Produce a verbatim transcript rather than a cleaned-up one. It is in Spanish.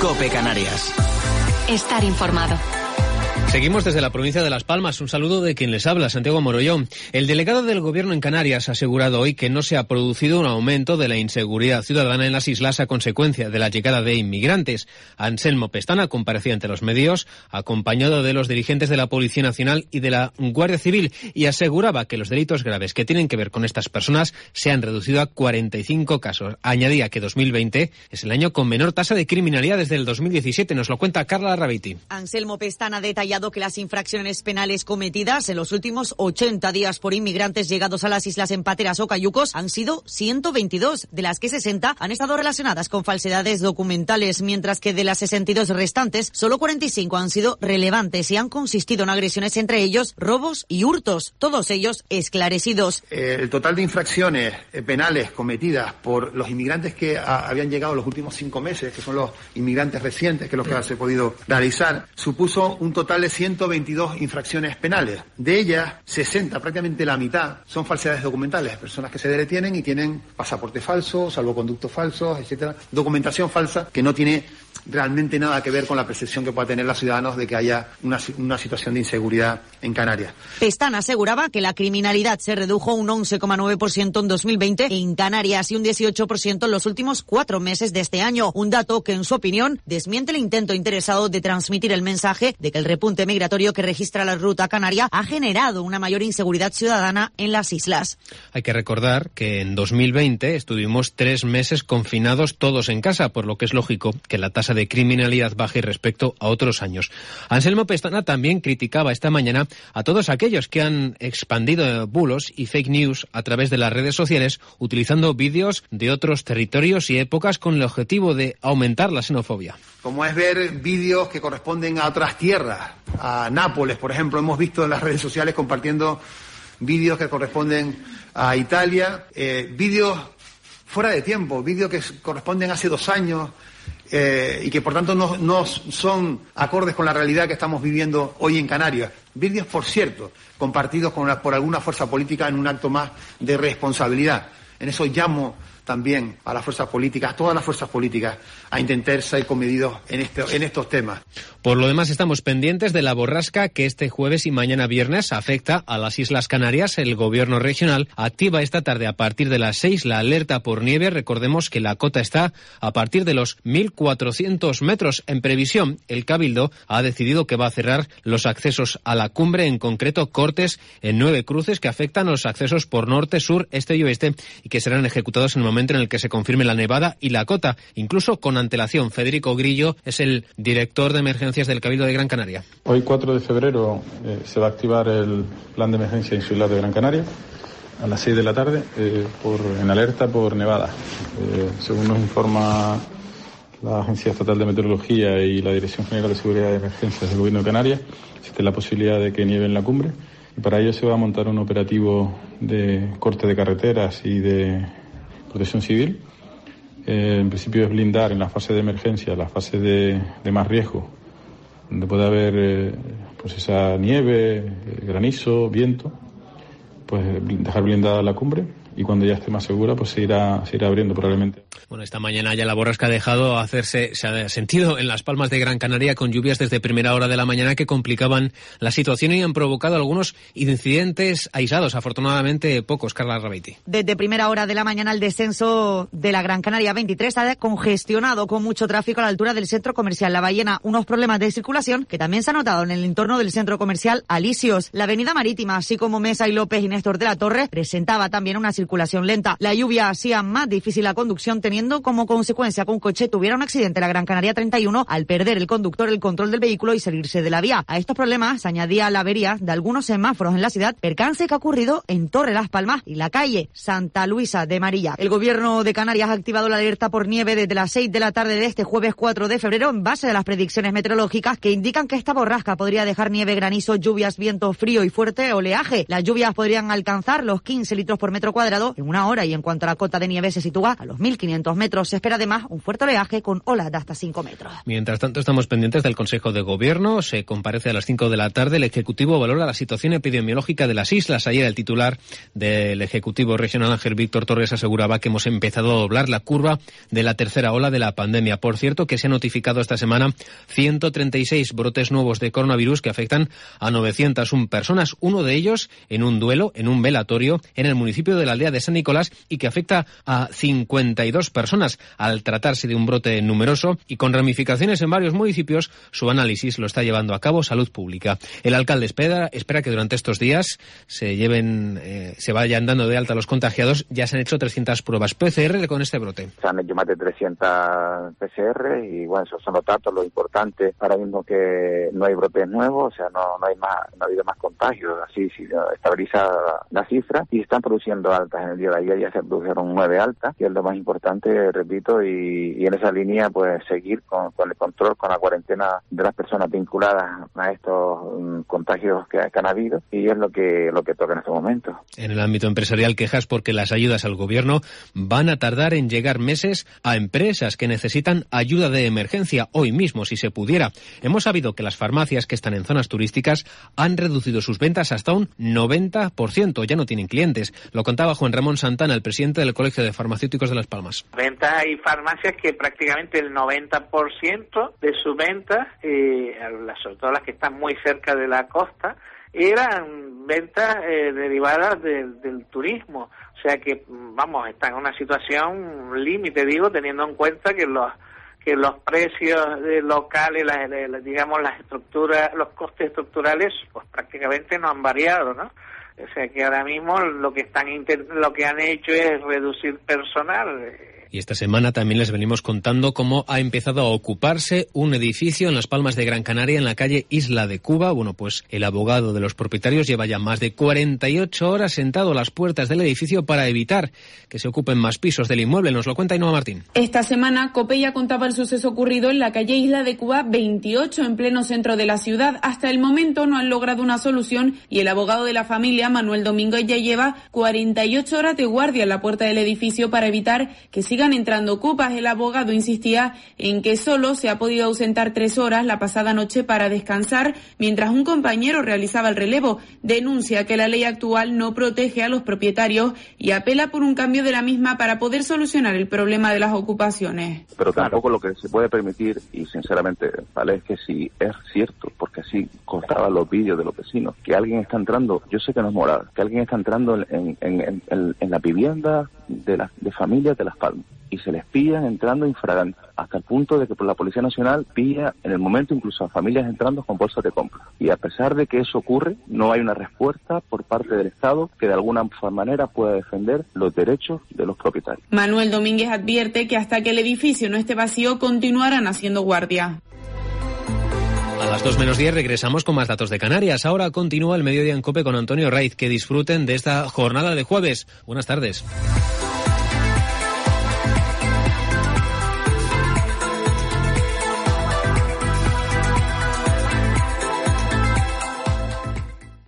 COPE Canarias. Estar informado. Seguimos desde la provincia de Las Palmas. Un saludo de quien les habla, Santiago Morollón. El delegado del Gobierno en Canarias ha asegurado hoy que no se ha producido un aumento de la inseguridad ciudadana en las islas a consecuencia de la llegada de inmigrantes. Anselmo Pestana comparecía ante los medios, acompañado de los dirigentes de la Policía Nacional y de la Guardia Civil, y aseguraba que los delitos graves que tienen que ver con estas personas se han reducido a cuarenta y cinco casos. Añadía que dos mil veinte es el año con menor tasa de criminalidad desde el dos mil diecisiete. Nos lo cuenta Carla Rabiti. Anselmo Pestana ha detallado que las infracciones penales cometidas en los últimos ochenta días por inmigrantes llegados a las islas en pateras o cayucos han sido ciento veintidós, de las que sesenta han estado relacionadas con falsedades documentales, mientras que de las sesenta y dos restantes, solo cuarenta y cinco han sido relevantes y han consistido en agresiones, entre ellos robos y hurtos, todos ellos esclarecidos. Eh, el total de infracciones eh, penales cometidas por los inmigrantes que a, habían llegado en los últimos cinco meses, que son los inmigrantes recientes, que es lo que se ha podido realizar, supuso un total de ciento veintidós infracciones penales. De ellas, sesenta, prácticamente la mitad, son falsedades documentales, personas que se detienen y tienen pasaporte falso, salvoconductos falsos, etcétera, documentación falsa que no tiene realmente nada que ver con la percepción que pueda tener los ciudadanos de que haya una, una situación de inseguridad en Canarias. Pestana aseguraba que la criminalidad se redujo un once coma nueve por ciento en dos mil veinte en Canarias y un dieciocho por ciento en los últimos cuatro meses de este año, un dato que, en su opinión, desmiente el intento interesado de transmitir el mensaje de que el repunte migratorio que registra la ruta canaria ha generado una mayor inseguridad ciudadana en las islas. Hay que recordar que en dos mil veinte estuvimos tres meses confinados todos en casa, por lo que es lógico que la tasa de criminalidad baje respecto a otros años. Anselmo Pestana también criticaba esta mañana a todos aquellos que han expandido bulos y fake news a través de las redes sociales utilizando vídeos de otros territorios y épocas con el objetivo de aumentar la xenofobia. Como es ver vídeos que corresponden a otras tierras, a Nápoles, por ejemplo, hemos visto en las redes sociales compartiendo vídeos que corresponden a Italia, eh, vídeos fuera de tiempo, vídeos que corresponden hace dos años, Eh, y que por tanto no, no son acordes con la realidad que estamos viviendo hoy en Canarias. Vídeos, por cierto, compartidos con la, por alguna fuerza política en un acto más de responsabilidad. En eso llamo también a las fuerzas políticas, a todas las fuerzas políticas, a intentar ser comedidos en, este, en estos temas. Por lo demás, estamos pendientes de la borrasca que este jueves y mañana viernes afecta a las Islas Canarias. El Gobierno regional activa esta tarde a partir de las seis la alerta por nieve. Recordemos que la cota está a partir de los mil cuatrocientos metros. En previsión, el Cabildo ha decidido que va a cerrar los accesos a la cumbre, en concreto cortes en nueve cruces que afectan los accesos por norte, sur, este y oeste, y que serán ejecutados en el momento en el que se confirme la nevada y la cota, incluso con antelación. Federico Grillo es el director de emergencias del Cabildo de Gran Canaria. Hoy, cuatro de febrero, eh, se va a activar el plan de emergencia insular de Gran Canaria a las seis de la tarde eh, por, en alerta por nevada. Eh, según nos informa la Agencia Estatal de Meteorología y la Dirección General de Seguridad de Emergencias del Gobierno de Canarias, existe la posibilidad de que nieve en la cumbre, y para ello se va a montar un operativo de corte de carreteras y de protección civil. Eh, en principio es blindar en la fase de emergencia, la fase de, de más riesgo, donde puede haber eh, pues esa nieve, eh, granizo, viento, pues dejar blindada la cumbre, y cuando ya esté más segura, pues se irá, se irá abriendo probablemente. Bueno, esta mañana ya la borrasca ha dejado hacerse, se ha sentido en Las Palmas de Gran Canaria, con lluvias desde primera hora de la mañana que complicaban la situación y han provocado algunos incidentes aislados, afortunadamente pocos. Carla Rabiti. Desde primera hora de la mañana el descenso de la Gran Canaria veintitrés ha congestionado con mucho tráfico a la altura del centro comercial La Ballena, unos problemas de circulación que también se han notado en el entorno del centro comercial Alicios. La avenida Marítima, así como Mesa y López y Néstor de la Torre, presentaba también una circulación lenta. La lluvia hacía más difícil la conducción, teniendo como consecuencia que un coche tuviera un accidente en la Gran Canaria treinta y uno al perder el conductor el control del vehículo y salirse de la vía. A estos problemas se añadía la avería de algunos semáforos en la ciudad, percance que ha ocurrido en Torre Las Palmas y la calle Santa Luisa de Marilla. El Gobierno de Canarias ha activado la alerta por nieve desde las seis de la tarde de este jueves cuatro de febrero en base a las predicciones meteorológicas que indican que esta borrasca podría dejar nieve, granizo, lluvias, viento frío y fuerte oleaje. Las lluvias podrían alcanzar los quince litros por metro cuadrado cuadrado en una hora. Y en cuanto a la cota de nieve se sitúa a los mil quinientos metros. Se espera además un fuerte oleaje con olas de hasta cinco metros. Mientras tanto, estamos pendientes del Consejo de Gobierno. Se comparece a las cinco de la tarde. El Ejecutivo valora la situación epidemiológica de las islas. Ayer el titular del Ejecutivo Regional, Ángel Víctor Torres, aseguraba que hemos empezado a doblar la curva de la tercera ola de la pandemia. Por cierto, que se ha notificado esta semana ciento treinta y seis brotes nuevos de coronavirus que afectan a novecientas una personas. Uno de ellos en un duelo, en un velatorio, en el municipio de la aldea de San Nicolás, y que afecta a cincuenta y dos personas. Al tratarse de un brote numeroso y con ramificaciones en varios municipios, su análisis lo está llevando a cabo Salud Pública. El alcalde espera, espera que durante estos días se lleven, eh, se vayan dando de alta los contagiados. Ya se han hecho trescientas pruebas P C R con este brote. Se han hecho más de trescientas P C R y bueno, esos son los datos. Lo importante ahora mismo que no hay brotes nuevos, o sea, no, no hay más, no ha habido más contagios, así se estabiliza la cifra y están produciendo altas. En el día de ayer ya se produjeron nueve altas, que es lo más importante, repito, y, y en esa línea pues seguir con, con el control, con la cuarentena de las personas vinculadas a estos um, contagios que, que han habido, y es lo que lo que toca en estos momentos. En el ámbito empresarial, quejas porque las ayudas al gobierno van a tardar en llegar meses a empresas que necesitan ayuda de emergencia hoy mismo, si se pudiera. Hemos sabido que las farmacias que están en zonas turísticas han reducido sus ventas hasta un noventa por ciento, ya no tienen clientes. Lo contaba Juan Ramón Santana, el presidente del Colegio de Farmacéuticos de Las Palmas. Ventas, hay farmacias que prácticamente el noventa por ciento de sus ventas, eh, sobre todo las que están muy cerca de la costa, eran ventas eh, derivadas de, del turismo. O sea que, vamos, están en una situación límite, digo, teniendo en cuenta que los que los precios de locales, la, la, digamos, las estructuras, los costes estructurales, pues prácticamente no han variado, ¿no? O sea que ahora mismo lo que están lo que han hecho es reducir personal. Y esta semana también les venimos contando cómo ha empezado a ocuparse un edificio en Las Palmas de Gran Canaria, en la calle Isla de Cuba. Bueno, pues el abogado de los propietarios lleva ya más de cuarenta y ocho horas sentado a las puertas del edificio para evitar que se ocupen más pisos del inmueble. Nos lo cuenta Ainhoa Martín. Esta semana COPE ya contaba el suceso ocurrido en la calle Isla de Cuba veintiocho, en pleno centro de la ciudad. Hasta el momento no han logrado una solución y el abogado de la familia, Manuel Domínguez, ya lleva cuarenta y ocho horas de guardia en la puerta del edificio para evitar que sigan entrando ocupas. El abogado insistía en que solo se ha podido ausentar tres horas la pasada noche para descansar mientras un compañero realizaba el relevo. Denuncia que la ley actual no protege a los propietarios y apela por un cambio de la misma para poder solucionar el problema de las ocupaciones. Pero tampoco lo que se puede permitir, y sinceramente, vale, es que si es cierto, porque así constaban los vídeos de los vecinos, que alguien está entrando, yo sé que no es moral, que alguien está entrando en, en, en, en, en la vivienda de las de familias de Las Palmas y se les pillan entrando infraganti, hasta el punto de que por la Policía Nacional pilla en el momento incluso a familias entrando con bolsas de compra. Y a pesar de que eso ocurre, no hay una respuesta por parte del Estado que de alguna manera pueda defender los derechos de los propietarios. Manuel Domínguez advierte que hasta que el edificio no esté vacío continuarán haciendo guardia. A las dos menos diez regresamos con más datos de Canarias. Ahora continúa el Mediodía en COPE con Antonio Raiz. Que disfruten de esta jornada de jueves. Buenas tardes.